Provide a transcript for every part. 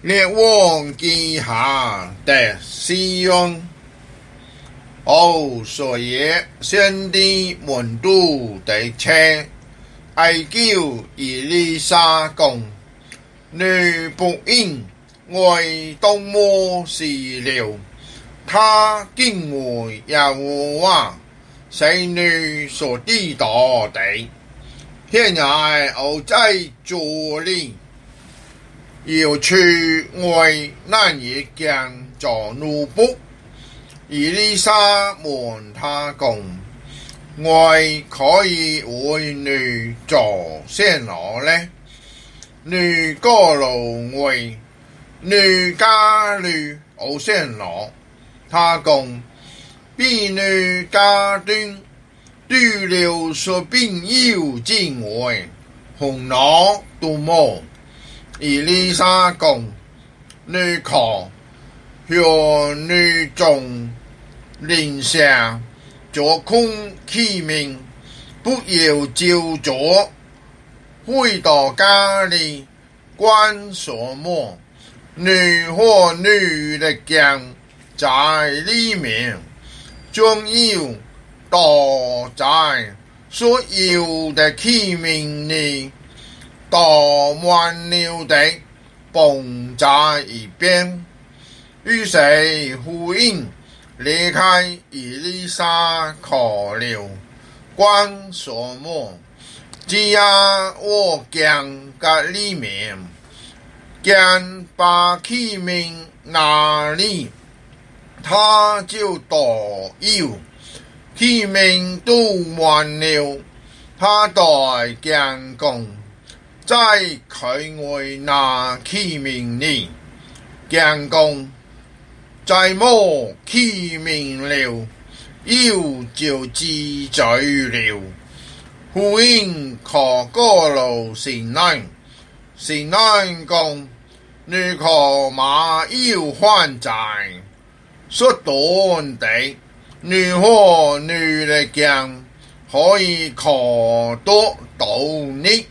列王记下第4章。所以先知门徒第七，哀求以利沙讲：你不应为动魔是了，他敬畏耶和华，是你所知道的。现在我在这里，要去为那一件做奴仆。以利沙问他讲：我可以为你做什么呢？你过路为你家里有什么？他讲：比你家中对了说并有敬畏，红脑多么？以利沙讲：你看，向你种林下做空器皿，不要照着回到家里关锁门，女和女的将在里面，将要倒在所有的器皿里，倒满了的放在一边。于是呼应离开以利沙去了，关锁门，只要我将在里面，将把器皿拿里，他就倒有器皿都满了，他对将讲：在佢外那器皿里，将讲在冇器皿了，要就自罪了。呼應可過路善人，善人講：你可馬要還債，所當的你和你的將可以可得到你。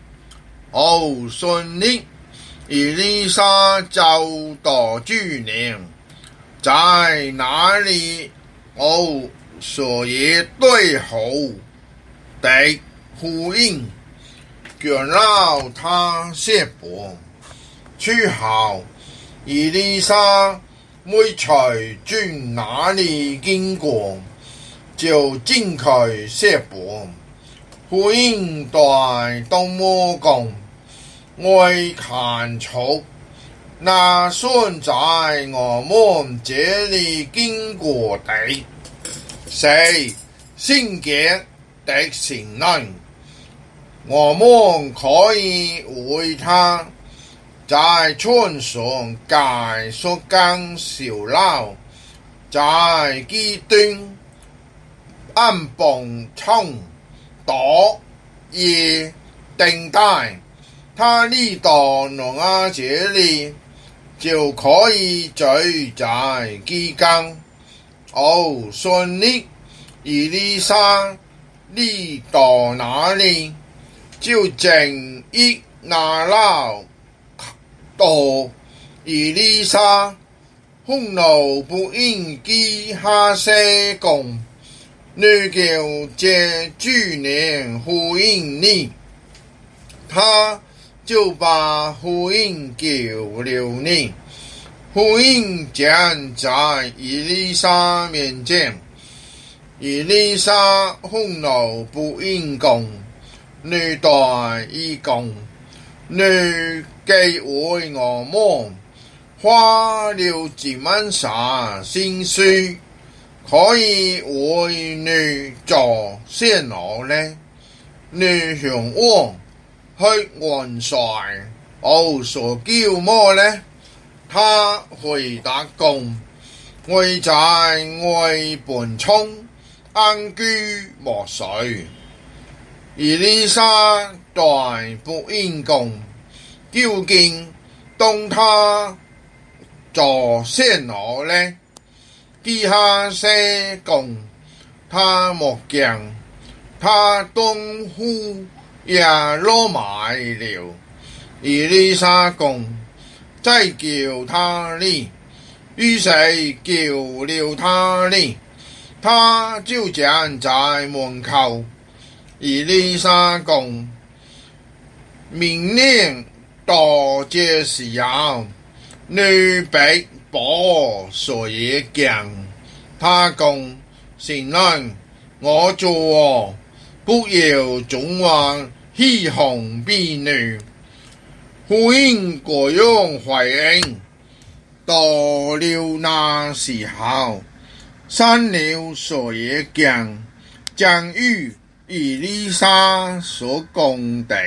信你，以利沙就到主年。在哪里所以對好的呼應，讓到他寫本之後，以利沙每隨經哪里經過，就進去寫本呼應對動魔講：我看出那算在我們這裡經過的，是聖潔的善人，我們可以為他在村上蓋所間小樓，在基端安放蔥多也等待他嚟到挪亞這裡，就可以聚在其間。信你，以利沙嚟到那裡，就正一拿了到以利沙，紅路不應記下些講：你叫這主年呼應你，他就把呼應叫了你。呼應站在以利沙面前，以利沙紅路不應講：你對伊講，你既為我們花了這麼些心思，可以為你做什麼呢？你向我去完晒所叫麼呢？他回答講：我在外本倉安居無水。以利沙對不應講：究竟當他做什麼呢？記下些講：他莫講，他東戶也落埋了。以利沙講： 再叫他哩。于是叫了他哩，他就站在門口。以利沙講：明年到這時候，你必把所有講。他講：神人，我做不要總話欺哄婢女。呼應各樣回應。到了那時候，生了所有講，正如以利沙所講的，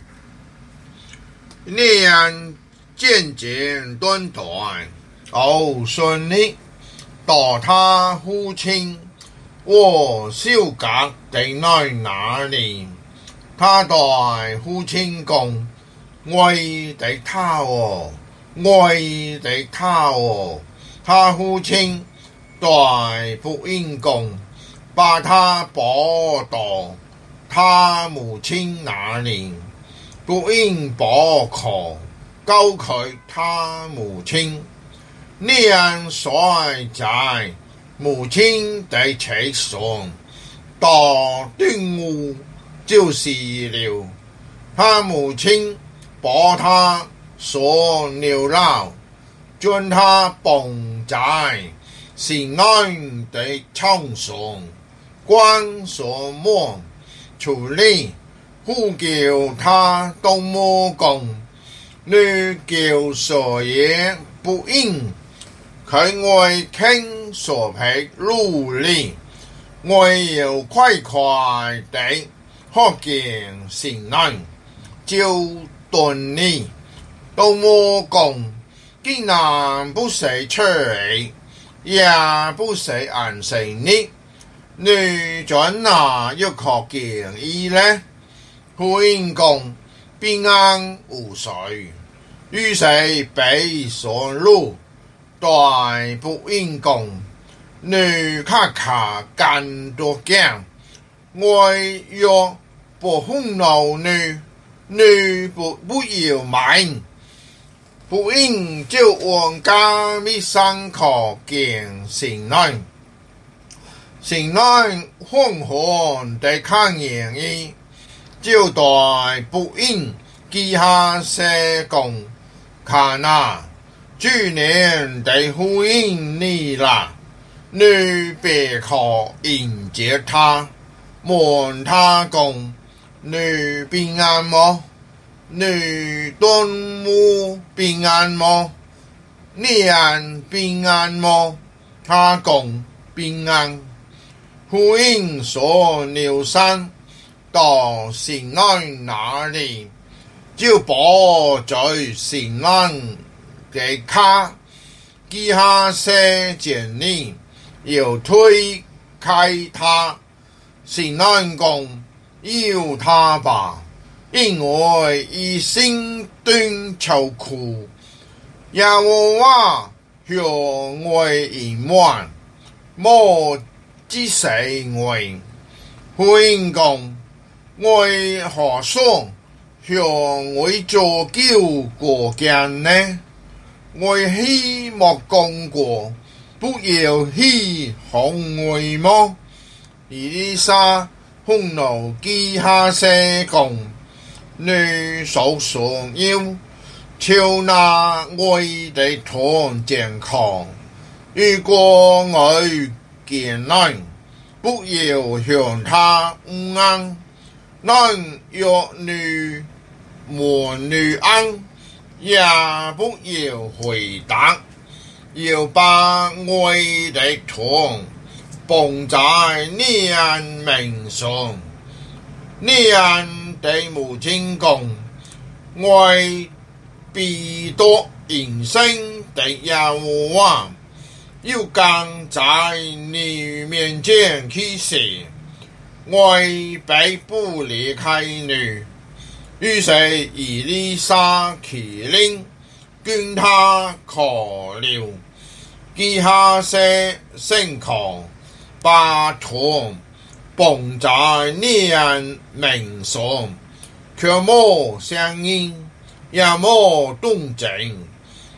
那樣漸漸斷斷，順利到他父親和小格的那裡，他對父親講：愛的他哦。愛的他哦，他父親對僕人講：把他抱到他母親那裡，僕人抱口交給他母親，那樣睡在母親的車上，到端午就是了。他母親把他所牛肉，將他綁在神人的床上，關上門出來，呼叫他到母講：你叫所有僕人，佢愛傾所皮努力，我要快快地學見神人，就斷你。到母講：既然不是出嚟，也不是安息日，你在哪要學見伊呢？僕人講：平安無事。於是被上路，對僕人講：你卡卡更多講，我若不憤怒你不要買。僕人就往家裏上口見神人，神人緩緩地看見伊，就對僕人記下說講：看啊，主人的呼應你啦，你別可迎接他，問他講：你平安麼？你端午平安麼？年平安麼？他講平安。呼應所牛山到神人那裡，就抱在神人嘅卡，記下些建議，又推開他。神人講：要他吧。因為伊心斷愁苦，耶和華向我隱瞞，無指示我。僕人講：我何嘗向我做救國家呢？我希望講過，不要欺哄我麼？以利沙憤怒記下說講：你所想要朝那愛的團健康，如果我見人，不要向他恩，能若女門女恩，也不要回答，要把愛的團綁在你人名上，你人對母親講：我必多人生的耶和華，要更在你面前起誓，我必不離開你。於是以利沙起令，跟他考了，記下些聖考，把團綁在你人名上，卻無聲音，也無動靜，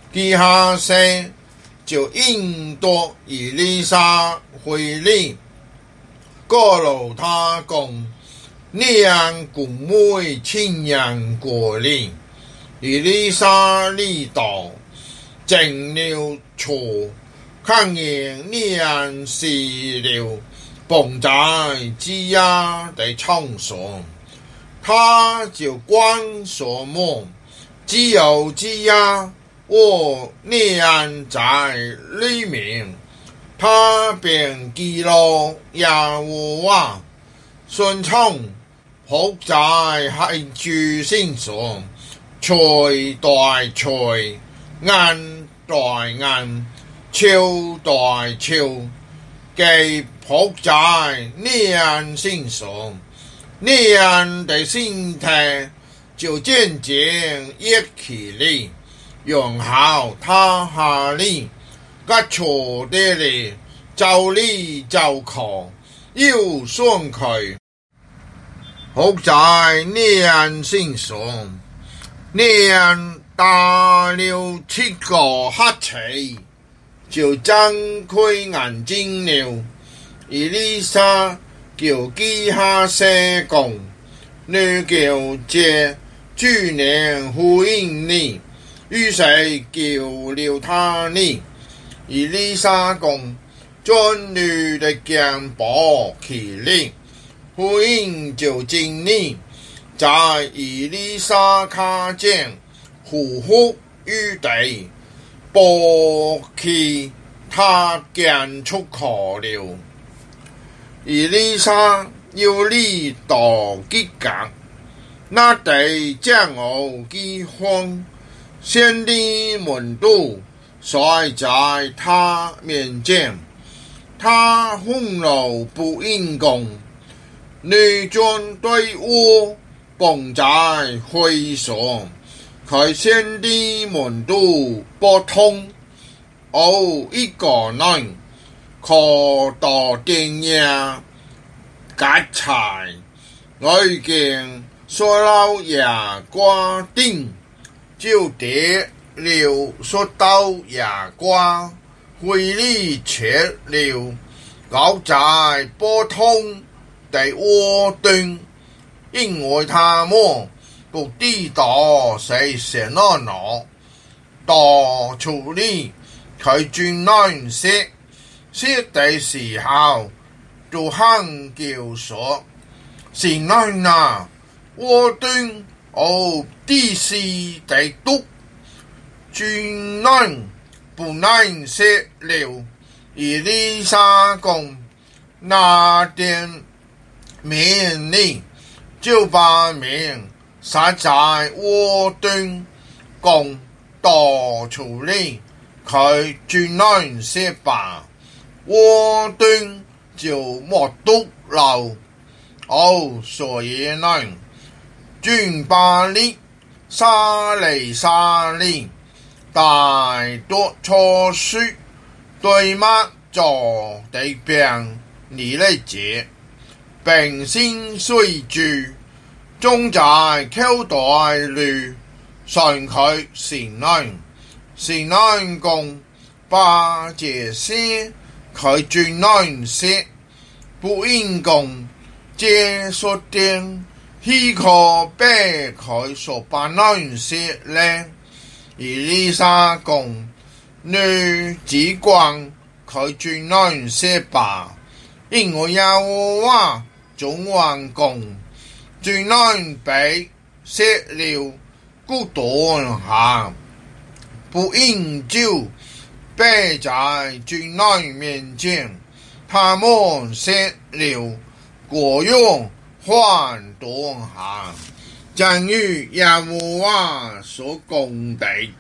基哈西就引夺以利沙回来，告诉他讲：你让公妹亲人过来。以利沙里道进了错，看见你人死了，绑在鸡鸭的场上，他就关锁门，只有鸡鸭和你人在里面，他便记录耶和华顺从伏在海主身上。錘代錘，眼代眼，手代手，既仆在你人身上，你人的身體就漸漸一起嚟，用好他下嚟，個錯的嚟，就嚟就靠，要鬆佢，仆在你人身上。你人打了7個哈氣，就睜開眼睛了。以利沙叫基哈西講：你叫這主人回應你，於是叫了他呢。以利沙講：將你的肩膀起來，回應就進你。在以利沙看見呼呼於地，抱起他肩出去了。以利沙要嚟到吉甲，那地將我饑荒，先知門徒摔在他面前，他憤怒不應講：你將對我綁在會上，佢先知門徒不通，一個人靠到電呀夾柴，我已經說了牙瓜頂，就跌了說到牙瓜，會裡切了，搞在不通的窩端。因為他們不知道是什麼人，到處裡佢轉來說的時候，就喊叫說：是人啊！我對地勢的毒，轉來不能說了。以利沙講：那點麵裡。就把麵撒在窩端，講到處理，佢轉來說吧，窩端就沒毒了。所以呢，轉把你沙嚟，帶多錯書，對嗎？做地病你嚟接。並先隨住種在口袋裡，上佢善人講：把這些佢轉來說，不應講這說定，豈可被佢所辦來說呢？以利沙講：你只管佢轉來說吧，因為耶和華總還講，轉來被說了孤單下，不應就背在轉來面前，他們說了過用還當下，正如耶和華所講的。